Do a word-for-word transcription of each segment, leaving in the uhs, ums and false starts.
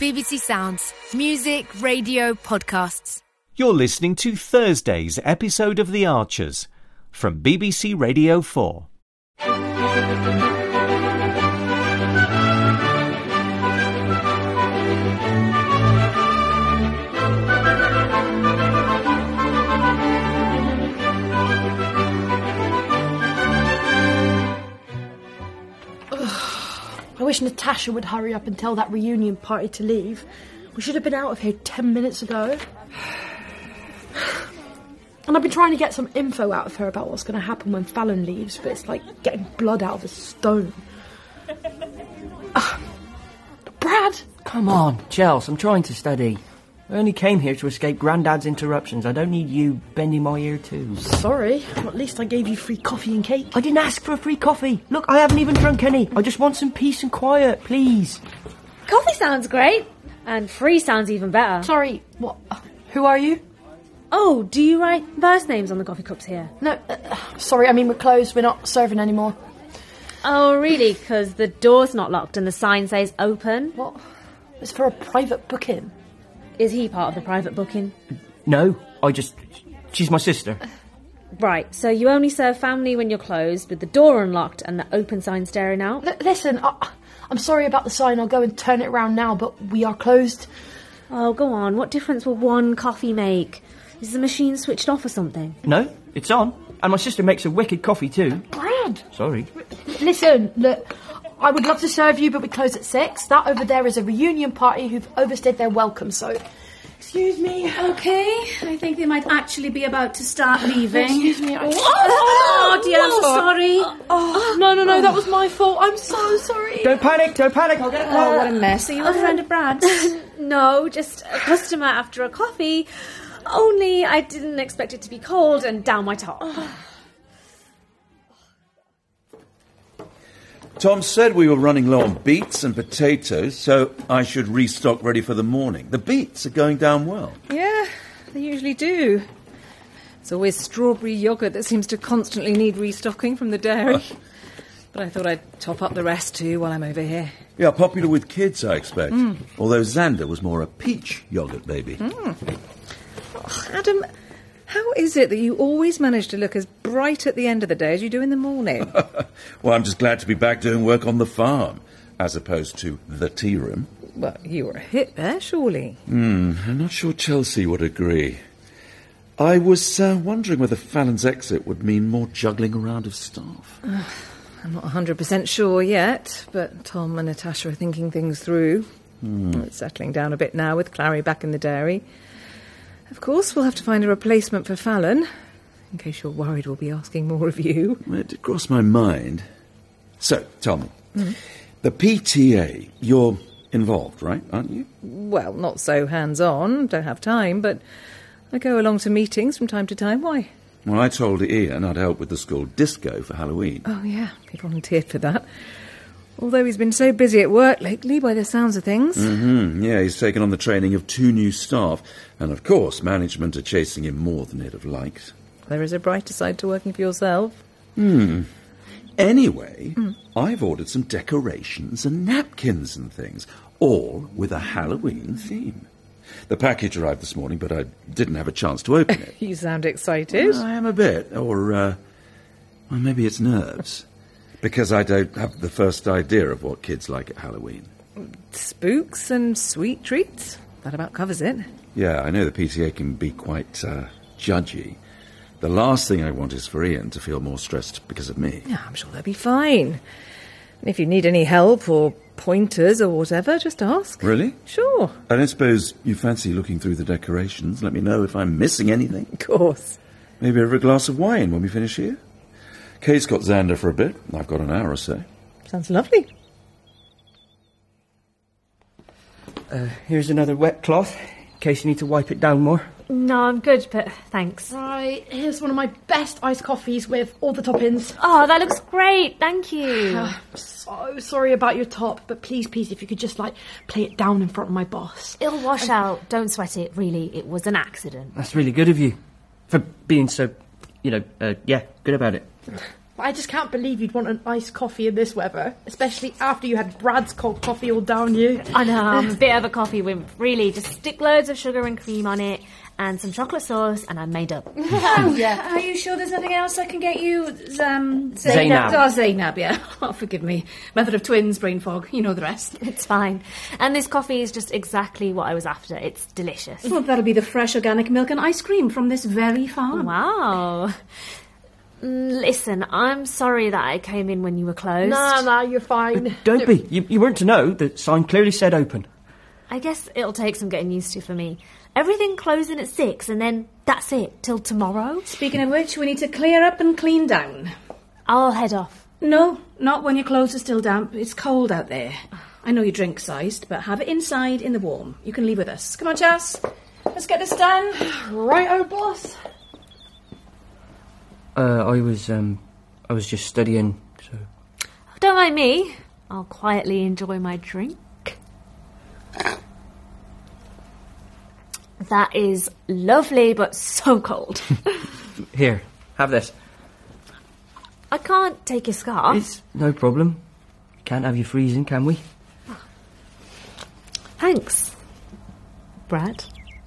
B B C Sounds. Music, radio, podcasts. You're listening to Thursday's episode of The Archers from B B C Radio four. I wish Natasha would hurry up and tell that reunion party to leave. We should have been out of here ten minutes ago. And I've been trying to get some info out of her about what's going to happen when Fallon leaves, but it's like getting blood out of a stone. Uh, Brad! Come on, Chels, I'm trying to study. I only came here to escape Grandad's interruptions. I don't need you bending my ear too. Sorry, well, at least I gave you free coffee and cake. I didn't ask for a free coffee. Look, I haven't even drunk any. I just want some peace and quiet, please. Coffee sounds great. And free sounds even better. Sorry, what? Who are you? Oh, do you write first names on the coffee cups here? No, uh, sorry, I mean we're closed. We're not serving anymore. Oh, really? Because the door's not locked and the sign says open? What? It's for a private booking. Is he part of the private booking? No, I just... She's my sister. Right, so you only serve family when you're closed, with the door unlocked and the open sign staring out? L- listen, I- I'm sorry about the sign. I'll go and turn it around now, but we are closed. Oh, go on. What difference will one coffee make? Is the machine switched off or something? No, it's on. And my sister makes a wicked coffee too. Brad! Sorry. Listen, look, I would love to serve you, but we close at six. That over there is a reunion party who've overstayed their welcome, so... Excuse me. Okay, I think they might actually be about to start leaving. Excuse me. I... Oh, oh dear, I'm Whoa. sorry. Oh, no, no, no, that was my fault. I'm so sorry. Don't panic, don't panic. I'll get it. Oh, what a mess. Are you a friend of Brad's? No, just a customer after a coffee. Only I didn't expect it to be cold and down my top. Tom said we were running low on beets and potatoes, so I should restock ready for the morning. The beets are going down well. Yeah, they usually do. It's always strawberry yoghurt that seems to constantly need restocking from the dairy. But I thought I'd top up the rest too while I'm over here. Yeah, popular with kids, I expect. Mm. Although Xander was more a peach yoghurt baby. Mm. Oh, Adam, how is it that you always manage to look as bright at the end of the day as you do in the morning? Well, I'm just glad to be back doing work on the farm, as opposed to the tea room. Well, you were a hit there, surely. Hmm, I'm not sure Chelsea would agree. I was uh, wondering whether Fallon's exit would mean more juggling around of staff. Uh, I'm not one hundred percent sure yet, but Tom and Natasha are thinking things through. Hmm. Well, it's settling down a bit now with Clary back in the dairy. Of course, we'll have to find a replacement for Fallon. In case you're worried we'll be asking more of you. It did cross my mind. So, tell me, Mm. the P T A, you're involved, right, aren't you? Well, not so hands-on, don't have time, but I go along to meetings from time to time. Why? Well, I told Ian I'd help with the school disco for Halloween. Oh, yeah, he volunteered for that. Although he's been so busy at work lately, by the sounds of things. Mm-hmm. Yeah, he's taken on the training of two new staff. And, of course, management are chasing him more than he'd have liked. There is a brighter side to working for yourself. Hmm. Anyway, Mm. I've ordered some decorations and napkins and things, all with a Halloween theme. The package arrived this morning, but I didn't have a chance to open it. You sound excited. I am a bit. Or, uh, well, maybe it's nerves. Because I don't have the first idea of what kids like at Halloween. Spooks and sweet treats. That about covers it. Yeah, I know the P T A can be quite uh, judgy. The last thing I want is for Ian to feel more stressed because of me. Yeah, I'm sure they'll be fine. And if you need any help or pointers or whatever, just ask. Really? Sure. I don't suppose you fancy looking through the decorations. Let me know if I'm missing anything. Of course. Maybe over a glass of wine when we finish here. Kate's got Xander for a bit. I've got an hour or so. Sounds lovely. Uh, here's another wet cloth, in case you need to wipe it down more. No, I'm good, but thanks. Right, here's one of my best iced coffees with all the toppings. Oh, that looks great. Thank you. I'm so sorry about your top, but please, please, if you could just, like, play it down in front of my boss. It'll wash out. Don't sweat it, really. It was an accident. That's really good of you. For being so, you know, uh, yeah, good about it. I just can't believe you'd want an iced coffee in this weather, especially after you had Brad's cold coffee all down you. I know, I'm a bit of a coffee wimp, really. Just stick loads of sugar and cream on it and some chocolate sauce and I'm made up. Oh, yeah. Are you sure there's nothing else I can get you? Um, Zainab. Oh, Zainab, yeah. Oh, forgive me. Mother of twins, brain fog. You know the rest. It's fine. And this coffee is just exactly what I was after. It's delicious. Well, that'll be the fresh organic milk and ice cream from this very farm. Wow. Mm, Listen, I'm sorry that I came in when you were closed. Nah, nah, you're fine. Don't be. You, you weren't to know. The sign clearly said open. I guess it'll take some getting used to for me. Everything closing at six and then that's it, till tomorrow. Speaking of which, we need to clear up and clean down. I'll head off. No, not when your clothes are still damp. It's cold out there. I know you drink sized, but have it inside in the warm. You can leave with us. Come on, Chas. Let's get this done. Right-o, boss. Uh, I was, um, I was just studying, so... Don't mind me. I'll quietly enjoy my drink. That is lovely, but so cold. Here, have this. I can't take your scarf. It's no problem. Can't have you freezing, can we? Thanks, Brad.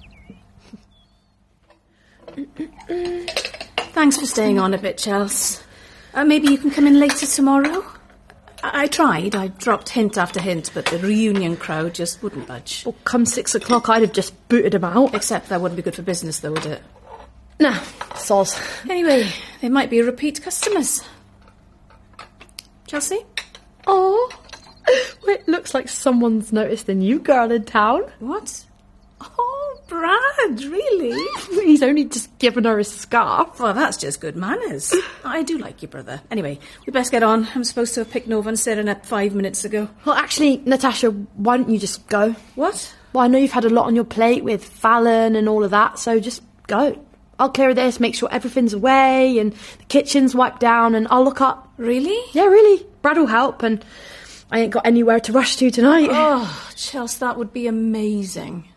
Thanks for staying on a bit, Chels. Uh, maybe you can come in later tomorrow? I-, I tried. I dropped hint after hint, but the reunion crowd just wouldn't budge. Well, come six o'clock, I'd have just booted him out. Except that wouldn't be good for business, though, would it? Nah, soz. Anyway, they might be repeat customers. Chelsea? Oh, it looks like someone's noticed a new girl in town. What? Oh, Brad, really? He's only just given her a scarf. Well, that's just good manners. I do like your brother. Anyway, we best get on. I'm supposed to have picked Nova and Serena up five minutes ago. Well, actually, Natasha, why don't you just go? What? Well, I know you've had a lot on your plate with Fallon and all of that, so just go. I'll clear this, make sure everything's away and the kitchen's wiped down, and I'll look up. Really? Yeah, really. Brad will help, and I ain't got anywhere to rush to tonight. Oh, Chelsea, that would be amazing.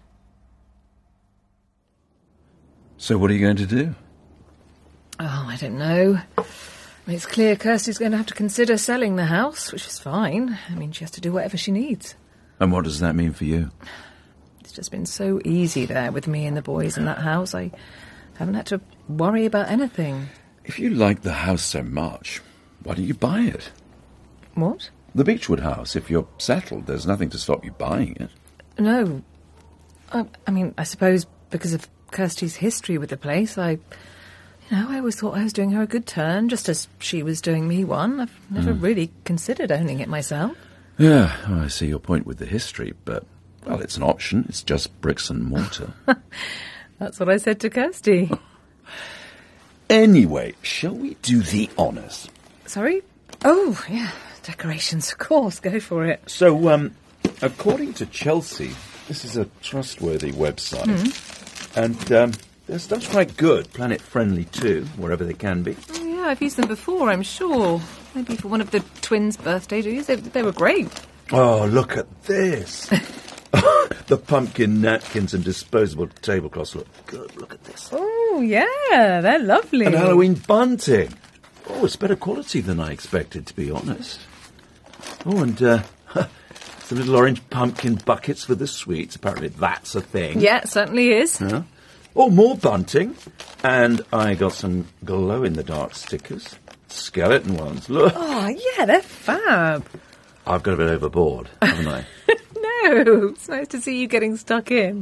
So what are you going to do? Oh, I don't know. It's clear Kirsty's going to have to consider selling the house, which is fine. I mean, she has to do whatever she needs. And what does that mean for you? It's just been so easy there with me and the boys in that house. I haven't had to worry about anything. If you like the house so much, why don't you buy it? What? The Beechwood house. If you're settled, there's nothing to stop you buying it. No. I, I mean, I suppose because of Kirsty's history with the place, I... You know, I always thought I was doing her a good turn, just as she was doing me one. I've never mm. really considered owning it myself. Yeah, well, I see your point with the history, but, well, it's an option. It's just bricks and mortar. That's what I said to Kirsty. Anyway, shall we do the honours? Sorry? Oh, yeah, decorations, of course, go for it. So, um, according to Chelsea, this is a trustworthy website, mm. and, um... their stuff's quite good, planet-friendly too, wherever they can be. Oh, yeah, I've used them before, I'm sure. Maybe for one of the twins' birthday dues. They, they were great. Oh, look at this. The pumpkin napkins and disposable tablecloths look good. Look at this. Oh, yeah, they're lovely. And Halloween bunting. Oh, it's better quality than I expected, to be honest. Oh, and uh, some little orange pumpkin buckets for the sweets. Apparently that's a thing. Yeah, it certainly is. Huh? Oh, more bunting. And I got some glow-in-the-dark stickers. Skeleton ones. Look. Oh, yeah, they're fab. I've got a bit overboard, haven't I? No, it's nice to see you getting stuck in.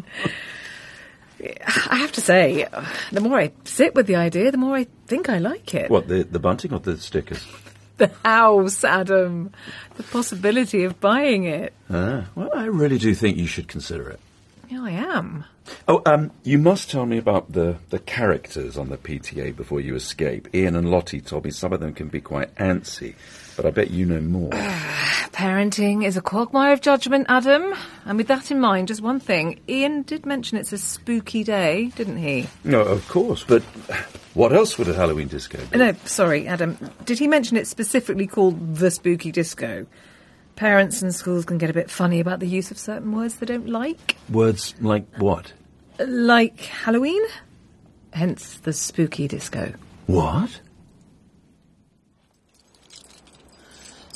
I have to say, the more I sit with the idea, the more I think I like it. What, the, the bunting or the stickers? The house, Adam. The possibility of buying it. Ah, well, I really do think you should consider it. Yeah, I am. Oh, um, you must tell me about the, the characters on the P T A before you escape. Ian and Lottie told me some of them can be quite antsy, but I bet you know more. Parenting is a quagmire of judgment, Adam. And with that in mind, just one thing. Ian did mention it's a spooky day, didn't he? No, of course, but what else would a Halloween disco be? No, sorry, Adam. Did he mention it's specifically called the spooky disco? Parents and schools can get a bit funny about the use of certain words they don't like. Words like what? Like Halloween. Hence the spooky disco. What?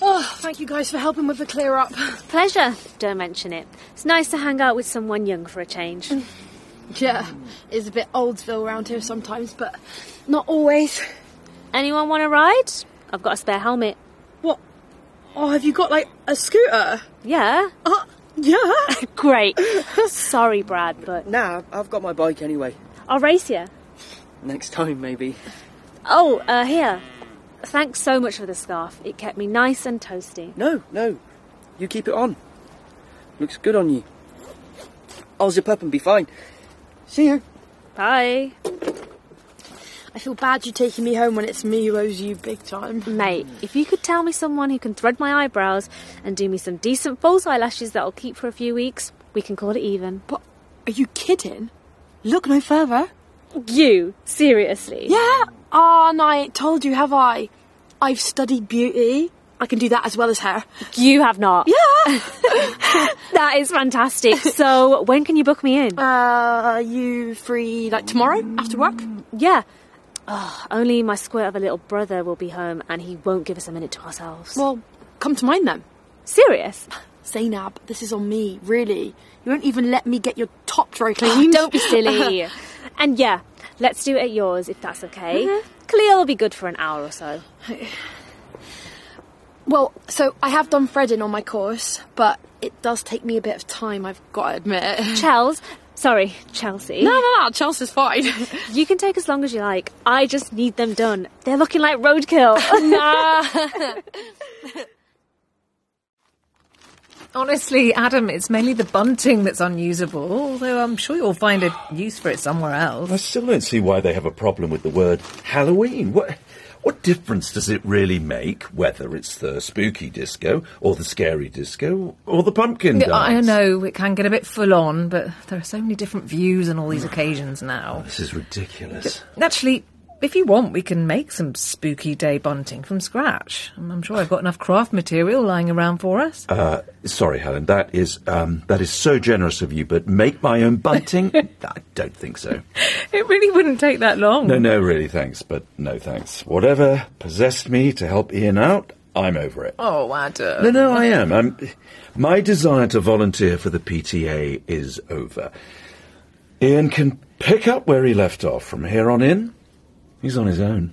Oh, thank you guys for helping with the clear up. Pleasure. Don't mention it. It's nice to hang out with someone young for a change. Yeah, it's a bit Oldsville around here sometimes, but not always. Anyone want to ride? I've got a spare helmet. What? Oh, have you got, like, a scooter? Yeah. Uh, yeah. Great. Sorry, Brad, but... Nah, I've got my bike anyway. I'll race you. Next time, maybe. Oh, uh, here. Thanks so much for the scarf. It kept me nice and toasty. No, no. You keep it on. Looks good on you. I'll zip up and be fine. See you. Bye. I feel bad you taking me home when it's me who owes you big time. Mate, if you could tell me someone who can thread my eyebrows and do me some decent false eyelashes that'll keep for a few weeks, we can call it even. But are you kidding? Look no further. You? Seriously? Yeah. Ah, oh, and I ain't told you, have I? I've studied beauty. I can do that as well as hair. You have not? Yeah. That is fantastic. So, when can you book me in? Uh, are you free, like, tomorrow, after work? Yeah. Oh, only my squirt of a little brother will be home and he won't give us a minute to ourselves. Well, come to mine then. Serious? Zainab, this is on me, really. You won't even let me get your top dry cleaned. Oh, don't be silly. And yeah, let's do it at yours, if that's okay. Mm-hmm. Cleo will be good for an hour or so. Well, so I have done threading on my course, but it does take me a bit of time, I've got to admit. Chels, sorry, Chelsea. No, no, no, Chelsea's fine. You can take as long as you like. I just need them done. They're looking like roadkill. Nah. Honestly, Adam, it's mainly the bunting that's unusable, although I'm sure you'll find a use for it somewhere else. I still don't see why they have a problem with the word Halloween. What what difference does it really make whether it's the spooky disco or the scary disco or the pumpkin dance? I know, it can get a bit full on, but there are so many different views on all these occasions now. Oh, this is ridiculous. Actually, if you want, we can make some spooky day bunting from scratch. I'm sure I've got enough craft material lying around for us. Uh, sorry, Helen, that is um, that is so generous of you, but make my own bunting? I don't think so. It really wouldn't take that long. No, no, really, thanks, but no thanks. Whatever possessed me to help Ian out, I'm over it. Oh, Adam. No, no, I am. I'm, my desire to volunteer for the P T A is over. Ian can pick up where he left off from here on in. He's on his own.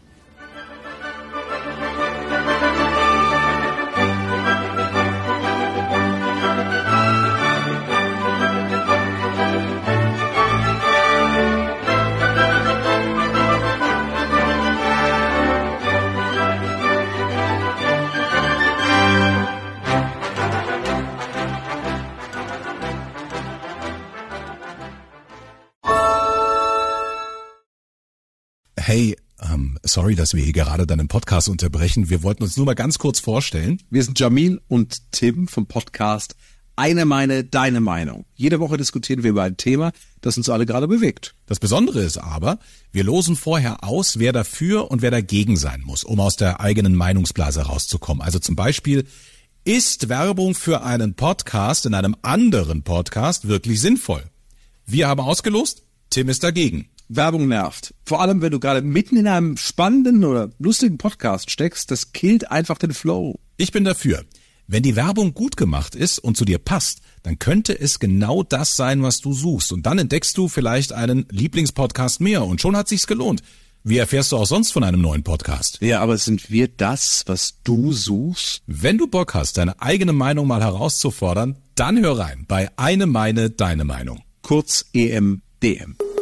Hey, ähm, sorry, dass wir hier gerade deinen Podcast unterbrechen. Wir wollten uns nur mal ganz kurz vorstellen. Wir sind Jamin und Tim vom Podcast Eine Meine, Deine Meinung. Jede Woche diskutieren wir über ein Thema, das uns alle gerade bewegt. Das Besondere ist aber, wir losen vorher aus, wer dafür und wer dagegen sein muss, um aus der eigenen Meinungsblase rauszukommen. Also zum Beispiel, ist Werbung für einen Podcast in einem anderen Podcast wirklich sinnvoll? Wir haben ausgelost, Tim ist dagegen. Werbung nervt. Vor allem, wenn du gerade mitten in einem spannenden oder lustigen Podcast steckst, das killt einfach den Flow. Ich bin dafür. Wenn die Werbung gut gemacht ist und zu dir passt, dann könnte es genau das sein, was du suchst. Und dann entdeckst du vielleicht einen Lieblingspodcast mehr und schon hat sich's gelohnt. Wie erfährst du auch sonst von einem neuen Podcast? Ja, aber sind wir das, was du suchst? Wenn du Bock hast, deine eigene Meinung mal herauszufordern, dann hör rein bei Eine Meine, Deine Meinung. Kurz E M D M.